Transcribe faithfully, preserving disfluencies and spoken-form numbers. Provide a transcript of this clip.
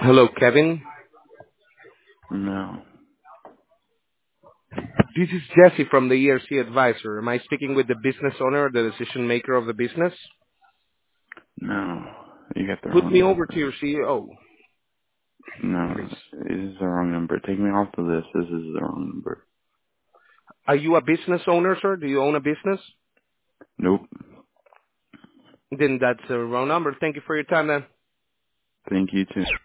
Hello, Kevin. No. This is Jesse from the E R C Advisor. Am I speaking with the business owner, the decision maker of the business? No. You got the Put wrong me over to number. your C E O, No. please. This is the wrong number. Take me off the list. This is the wrong number. Are you a business owner, sir? Do you own a business? Nope. Then that's the wrong number. Thank you for your time, then. Thank you too.